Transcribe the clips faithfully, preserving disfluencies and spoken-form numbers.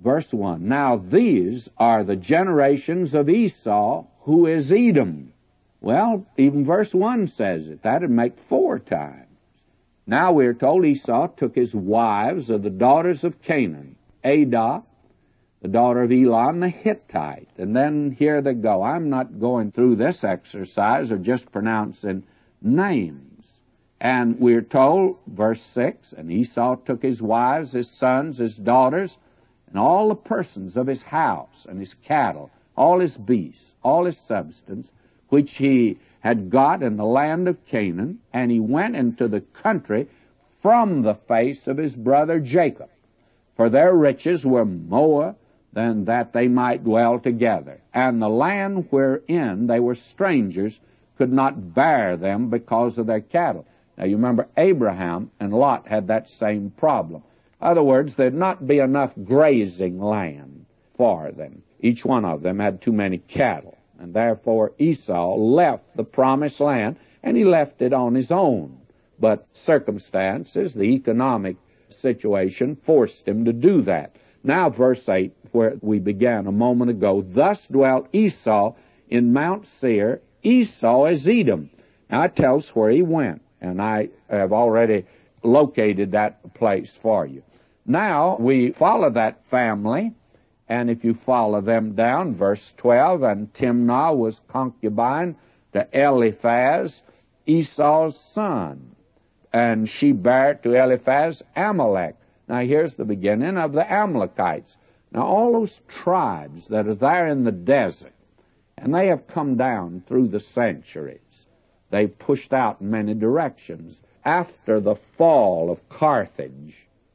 Verse one, now these are the generations of Esau, who is Edom. Well, even verse one says it. That would make four times. Now we're told Esau took his wives of the daughters of Canaan, Adah, the daughter of Elon the Hittite. And then here they go. I'm not going through this exercise of just pronouncing names. And we're told, verse six, and Esau took his wives, his sons, his daughters, and all the persons of his house, and his cattle, all his beasts, all his substance, which he had got in the land of Canaan, and he went into the country from the face of his brother Jacob. For their riches were more than that they might dwell together. And the land wherein they were strangers could not bear them because of their cattle. Now you remember Abraham and Lot had that same problem. In other words, there'd not be enough grazing land for them. Each one of them had too many cattle. And therefore Esau left the promised land, and he left it on his own. But circumstances, the economic situation, forced him to do that. Now verse eight, where we began a moment ago, thus dwelt Esau in Mount Seir. Esau is Edom. Now it tells where he went, and I have already located that place for you. Now we follow that family, and if you follow them down, verse twelve, and Timnah was concubine to Eliphaz, Esau's son, and she bare to Eliphaz Amalek. Now here's the beginning of the Amalekites. Now all those tribes that are there in the desert, and they have come down through the centuries. They've pushed out in many directions. After the fall of Carthage,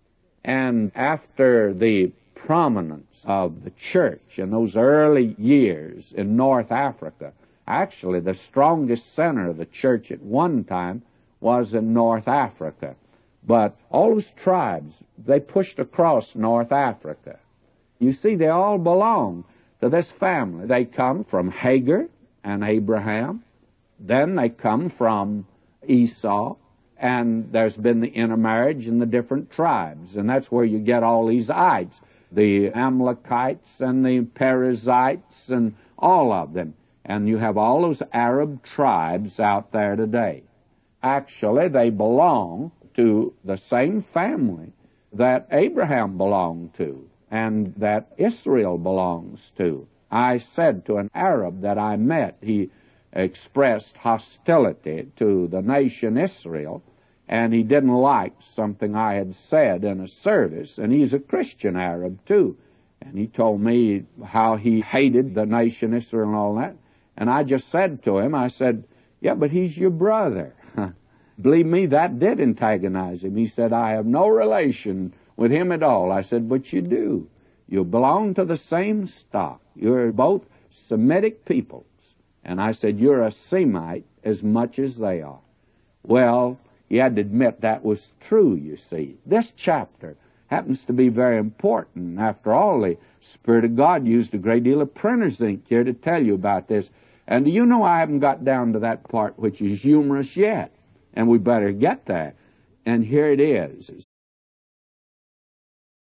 and after the prominence of the church in those early years in North Africa, actually the strongest center of the church at one time was in North Africa. But all those tribes, they pushed across North Africa. You see, they all belong to this family. They come from Hagar and Abraham. Then they come from Esau. And there's been the intermarriage in the different tribes. And that's where you get all these ites, the Amalekites and the Perizzites and all of them. And you have all those Arab tribes out there today. Actually, they belong to the same family that Abraham belonged to and that Israel belongs to. I said to an Arab that I met, he expressed hostility to the nation Israel, and he didn't like something I had said in a service, and he's a Christian Arab too. And he told me how he hated the nation Israel and all that. And I just said to him, I said, yeah, but he's your brother. Believe me, that did antagonize him. He said, I have no relation with him at all. I said, but you do. You belong to the same stock. You're both Semitic peoples. And I said, you're a Semite as much as they are. Well, he had to admit that was true, you see. This chapter happens to be very important. After all, the Spirit of God used a great deal of printer's ink here to tell you about this. And do you know I haven't got down to that part which is humorous yet? And we better get there. And here it is.